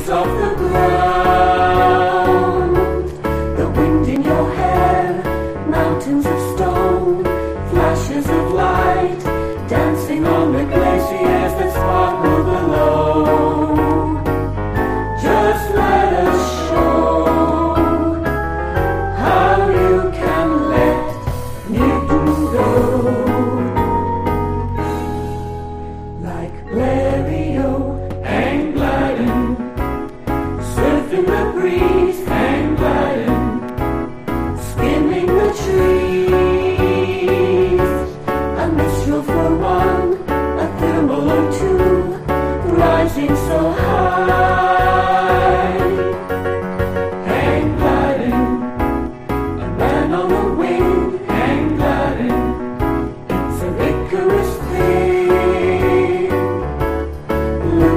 breeze off the ground, the wind in your hair, mountains of stone, flashes of light, dancing on the glaciers that sparkle below. Just let us show how you can let Newton go. Like Blériot, hang gliding, surfing the breeze, hang gliding, skimming the trees. A mistral for one, a thermal or two, rising so high.